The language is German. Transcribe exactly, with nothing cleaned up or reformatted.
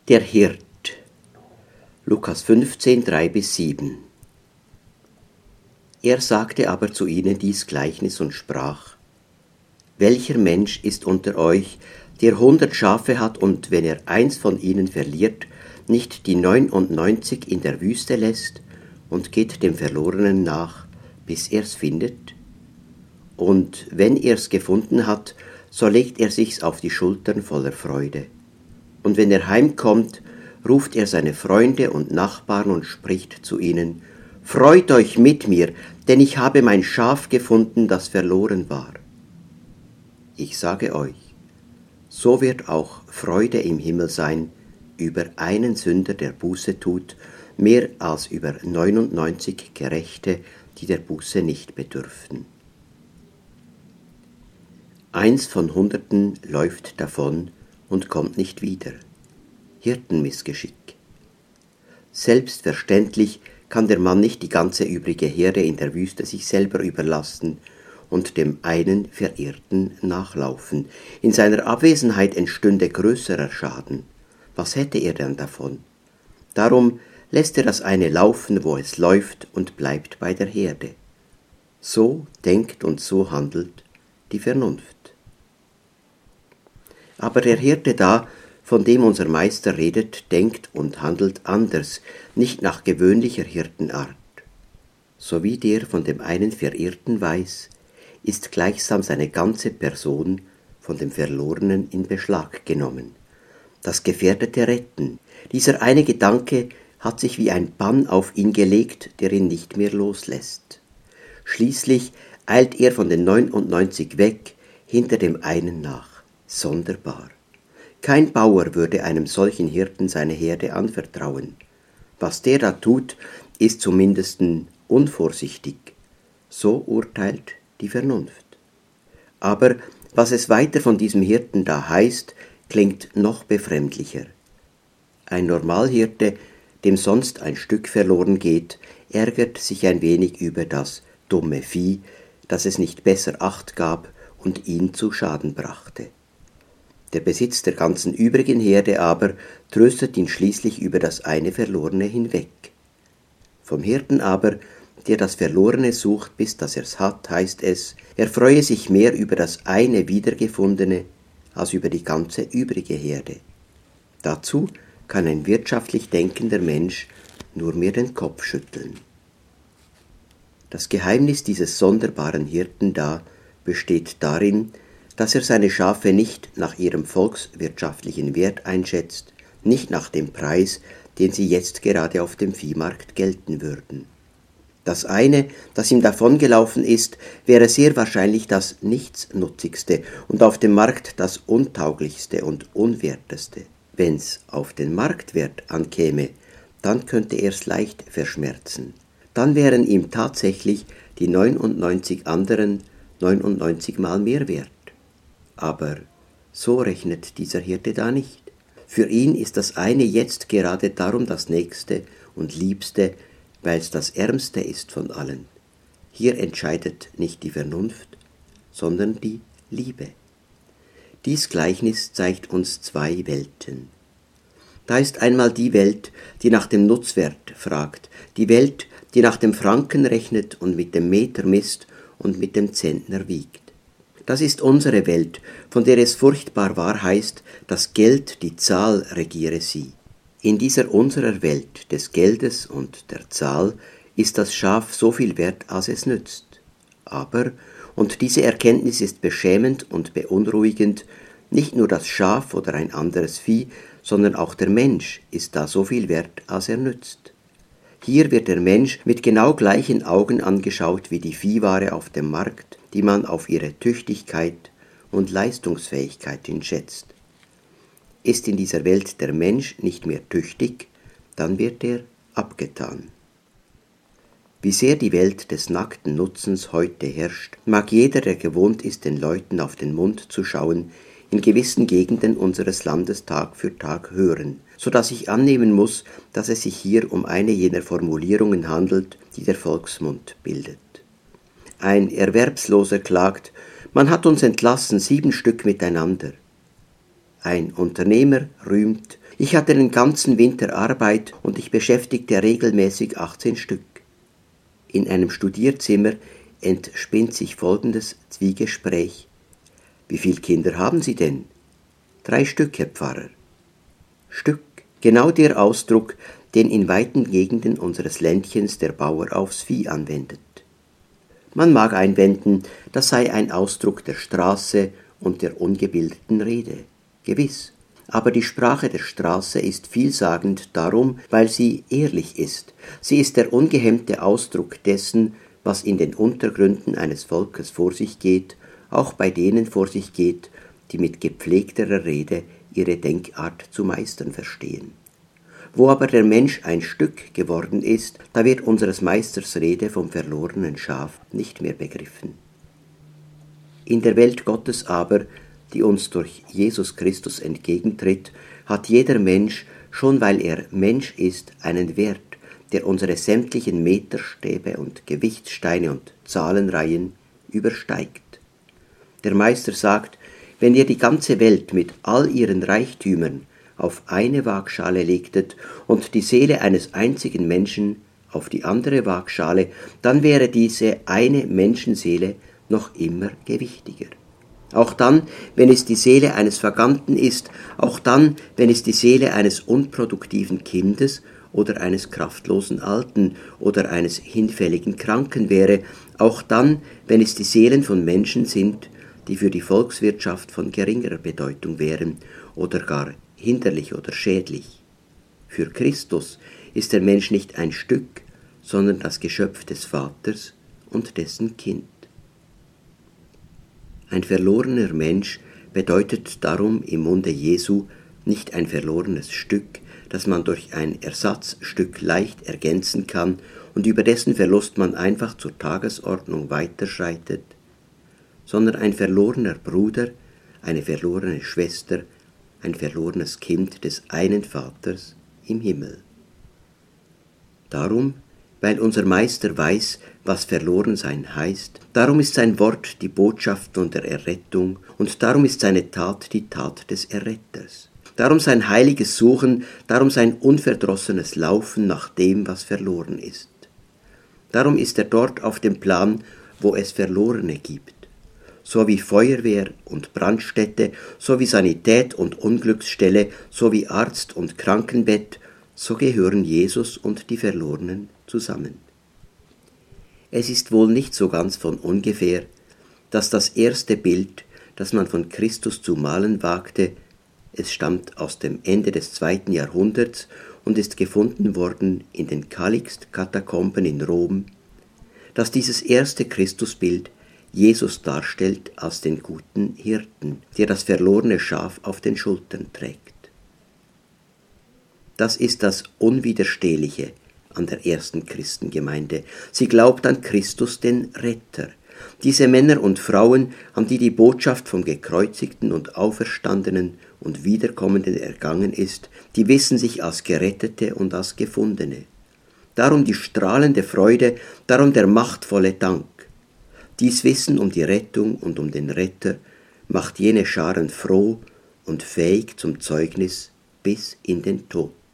Der Hirt. Lukas fünfzehn, drei bis sieben. Er sagte aber zu ihnen dies Gleichnis und sprach: Welcher Mensch ist unter euch, der hundert Schafe hat und, wenn er eins von ihnen verliert, nicht die neunundneunzig in der Wüste lässt und geht dem Verlorenen nach, bis er's findet? Und wenn er's gefunden hat, so legt er sich's auf die Schultern voller Freude. Und wenn er heimkommt, ruft er seine Freunde und Nachbarn und spricht zu ihnen: Freut euch mit mir, denn ich habe mein Schaf gefunden, das verloren war. Ich sage euch, so wird auch Freude im Himmel sein über einen Sünder, der Buße tut, mehr als über neunundneunzig Gerechte, die der Buße nicht bedürften. Eins von Hunderten läuft davon und kommt nicht wieder. Hirtenmissgeschick. Selbstverständlich kann der Mann nicht die ganze übrige Herde in der Wüste sich selber überlassen und dem einen Verirrten nachlaufen. In seiner Abwesenheit entstünde größerer Schaden. Was hätte er denn davon? Darum lässt er das eine laufen, wo es läuft, und bleibt bei der Herde. So denkt und so handelt die Vernunft. Aber der Hirte da, von dem unser Meister redet, denkt und handelt anders, nicht nach gewöhnlicher Hirtenart. So wie der von dem einen Verirrten weiß, ist gleichsam seine ganze Person von dem Verlorenen in Beschlag genommen. Das Gefährdete retten, dieser eine Gedanke hat sich wie ein Bann auf ihn gelegt, der ihn nicht mehr loslässt. Schließlich eilt er von den neunundneunzig weg, hinter dem einen nach. Sonderbar. Kein Bauer würde einem solchen Hirten seine Herde anvertrauen. Was der da tut, ist zumindest unvorsichtig. So urteilt die Vernunft. Aber was es weiter von diesem Hirten da heißt, klingt noch befremdlicher. Ein Normalhirte, dem sonst ein Stück verloren geht, ärgert sich ein wenig über das dumme Vieh, das es nicht besser Acht gab und ihn zu Schaden brachte. Der Besitz der ganzen übrigen Herde aber tröstet ihn schließlich über das eine Verlorene hinweg. Vom Hirten aber, der das Verlorene sucht, bis dass er's hat, heißt es, er freue sich mehr über das eine Wiedergefundene, als über die ganze übrige Herde. Dazu kann ein wirtschaftlich denkender Mensch nur mehr den Kopf schütteln. Das Geheimnis dieses sonderbaren Hirten da besteht darin, dass er seine Schafe nicht nach ihrem volkswirtschaftlichen Wert einschätzt, nicht nach dem Preis, den sie jetzt gerade auf dem Viehmarkt gelten würden. Das eine, das ihm davongelaufen ist, wäre sehr wahrscheinlich das nichtsnutzigste und auf dem Markt das untauglichste und unwerteste. Wenn's auf den Marktwert ankäme, dann könnte er's leicht verschmerzen. Dann wären ihm tatsächlich die neunundneunzig anderen neunundneunzig Mal mehr wert. Aber so rechnet dieser Hirte da nicht. Für ihn ist das eine jetzt gerade darum das Nächste und Liebste, weil es das Ärmste ist von allen. Hier entscheidet nicht die Vernunft, sondern die Liebe. Dies Gleichnis zeigt uns zwei Welten. Da ist einmal die Welt, die nach dem Nutzwert fragt, die Welt, die nach dem Franken rechnet und mit dem Meter misst und mit dem Zentner wiegt. Das ist unsere Welt, von der es furchtbar wahr heißt, das Geld, die Zahl regiere sie. In dieser unserer Welt des Geldes und der Zahl ist das Schaf so viel wert, als es nützt. Aber, und diese Erkenntnis ist beschämend und beunruhigend, nicht nur das Schaf oder ein anderes Vieh, sondern auch der Mensch ist da so viel wert, als er nützt. Hier wird der Mensch mit genau gleichen Augen angeschaut wie die Viehware auf dem Markt, die man auf ihre Tüchtigkeit und Leistungsfähigkeit hin schätzt. Ist in dieser Welt der Mensch nicht mehr tüchtig, dann wird er abgetan. Wie sehr die Welt des nackten Nutzens heute herrscht, mag jeder, der gewohnt ist, den Leuten auf den Mund zu schauen, in gewissen Gegenden unseres Landes Tag für Tag hören, so dass ich annehmen muss, dass es sich hier um eine jener Formulierungen handelt, die der Volksmund bildet. Ein Erwerbsloser klagt, man hat uns entlassen, sieben Stück miteinander. Ein Unternehmer rühmt, Ich hatte den ganzen Winter Arbeit und ich beschäftigte regelmäßig achtzehn Stück. In einem Studierzimmer entspinnt sich folgendes Zwiegespräch. Wie viele Kinder haben Sie denn? Drei Stück, Herr Pfarrer. Stück, genau der Ausdruck, den in weiten Gegenden unseres Ländchens der Bauer aufs Vieh anwendet. Man mag einwenden, das sei ein Ausdruck der Straße und der ungebildeten Rede. Gewiss. Aber die Sprache der Straße ist vielsagend darum, weil sie ehrlich ist. Sie ist der ungehemmte Ausdruck dessen, was in den Untergründen eines Volkes vor sich geht, auch bei denen vor sich geht, die mit gepflegterer Rede ihre Denkart zu meistern verstehen. Wo aber der Mensch ein Stück geworden ist, da wird unseres Meisters Rede vom verlorenen Schaf nicht mehr begriffen. In der Welt Gottes aber, die uns durch Jesus Christus entgegentritt, hat jeder Mensch, schon weil er Mensch ist, einen Wert, der unsere sämtlichen Meterstäbe und Gewichtssteine und Zahlenreihen übersteigt. Der Meister sagt, wenn ihr die ganze Welt mit all ihren Reichtümern auf eine Waagschale legtet und die Seele eines einzigen Menschen auf die andere Waagschale, dann wäre diese eine Menschenseele noch immer gewichtiger. Auch dann, wenn es die Seele eines Vergannten ist, auch dann, wenn es die Seele eines unproduktiven Kindes oder eines kraftlosen Alten oder eines hinfälligen Kranken wäre, auch dann, wenn es die Seelen von Menschen sind, die für die Volkswirtschaft von geringerer Bedeutung wären oder gar hinderlich oder schädlich. Für Christus ist der Mensch nicht ein Stück, sondern das Geschöpf des Vaters und dessen Kind. Ein verlorener Mensch bedeutet darum im Munde Jesu nicht ein verlorenes Stück, das man durch ein Ersatzstück leicht ergänzen kann und über dessen Verlust man einfach zur Tagesordnung weiterschreitet, sondern ein verlorener Bruder, eine verlorene Schwester, ein verlorenes Kind des einen Vaters im Himmel. Darum, weil unser Meister weiß, was Verlorensein heißt, darum ist sein Wort die Botschaft von der Errettung und darum ist seine Tat die Tat des Erretters. Darum sein heiliges Suchen, darum sein unverdrossenes Laufen nach dem, was verloren ist. Darum ist er dort auf dem Plan, wo es Verlorene gibt. So wie Feuerwehr und Brandstätte, so wie Sanität und Unglücksstelle, so wie Arzt und Krankenbett, so gehören Jesus und die Verlorenen zusammen. Es ist wohl nicht so ganz von ungefähr, dass das erste Bild, das man von Christus zu malen wagte, es stammt aus dem Ende des zweiten Jahrhunderts und ist gefunden worden in den Calixte-Katakomben in Rom, dass dieses erste Christusbild Jesus darstellt als den guten Hirten, der das verlorene Schaf auf den Schultern trägt. Das ist das Unwiderstehliche an der ersten Christengemeinde. Sie glaubt an Christus, den Retter. Diese Männer und Frauen, an die die Botschaft vom Gekreuzigten und Auferstandenen und Wiederkommenden ergangen ist, die wissen sich als Gerettete und als Gefundene. Darum die strahlende Freude, darum der machtvolle Dank. Dies Wissen um die Rettung und um den Retter macht jene Scharen froh und fähig zum Zeugnis bis in den Tod.